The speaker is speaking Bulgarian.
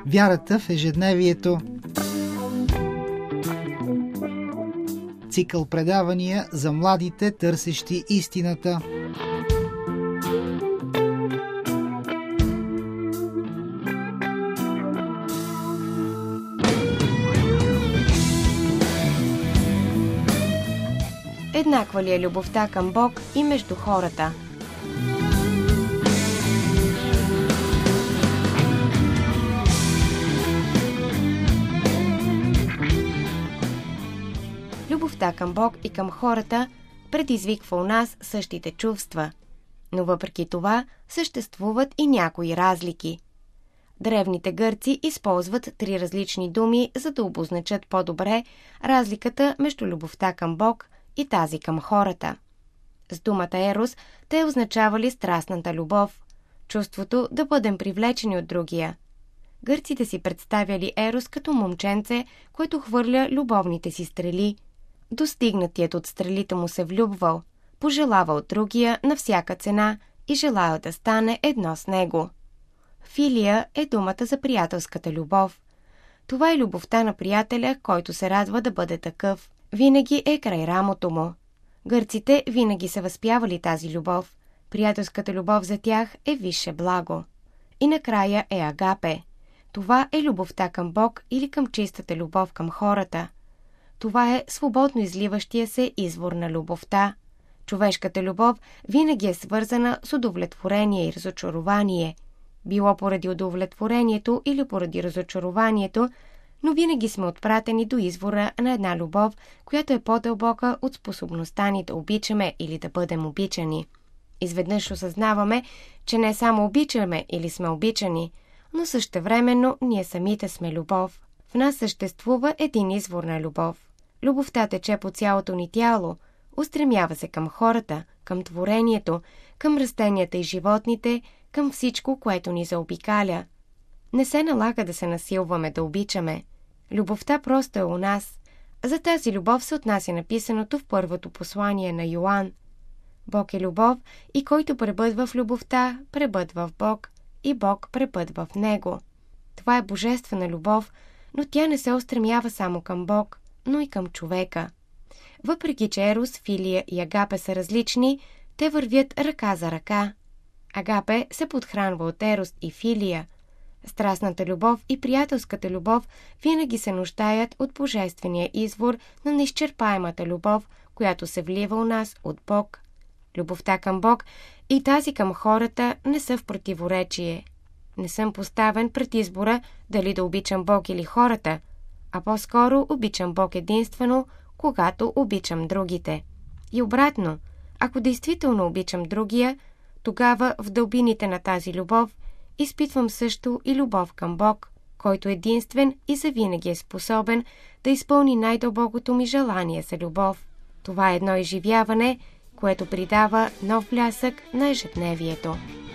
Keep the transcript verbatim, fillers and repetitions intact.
Вярата в ежедневието. Цикъл предавания за младите, търсещи истината. Еднаква ли е любовта към Бог и между хората? Любовта към Бог и към хората предизвиква у нас същите чувства, но въпреки това съществуват и някои разлики. Древните гърци използват три различни думи, за да обозначат по-добре разликата между любовта към Бог и тази към хората. С думата ерос те означавали страстната любов, чувството да бъдем привлечени от другия. Гърците си представяли ерос като момченце, което хвърля любовните си стрели. Достигнатият от стрелите му се влюбвал, пожелава от другия на всяка цена и желая да стане едно с него. Филия е думата за приятелската любов. Това е любовта на приятеля, който се радва да бъде такъв. Винаги е край рамото му. Гърците винаги са възпявали тази любов. Приятелската любов за тях е висше благо. И накрая е агапе. Това е любовта към Бог или към чистата любов към хората. Това е свободно изливащия се извор на любовта. Човешката любов винаги е свързана с удовлетворение и разочарование. Било поради удовлетворението или поради разочарованието, но винаги сме отпратени до извора на една любов, която е по-дълбока от способността ни да обичаме или да бъдем обичани. Изведнъж осъзнаваме, че не само обичаме или сме обичани, но същевременно ние самите сме любов. В нас съществува един извор на любов. Любовта тече по цялото ни тяло, устремява се към хората, към творението, към растенията и животните, към всичко, което ни заобикаля. Не се налага да се насилваме да обичаме. Любовта просто е у нас. За тази любов се отнася написаното в първото послание на Йоан. Бог е любов и който пребъдва в любовта, пребъдва в Бог и Бог пребъдва в него. Това е божествена любов, но тя не се устремява само към Бог, но и към човека. Въпреки че ерос, филия и агапе са различни, те вървят ръка за ръка. Агапе се подхранва от ерос и филия. Страстната любов и приятелската любов винаги се нуждаят от божествения извор на неизчерпаемата любов, която се влива у нас от Бог. Любовта към Бог и тази към хората не са в противоречие. Не съм поставен пред избора дали да обичам Бог или хората, а по-скоро обичам Бог единствено, когато обичам другите. И обратно, ако действително обичам другия, тогава в дълбините на тази любов изпитвам също и любов към Бог, който единствен и завинаги е способен да изпълни най-дълбокото ми желание за любов. Това е едно изживяване, което придава нов блясък на ежедневието.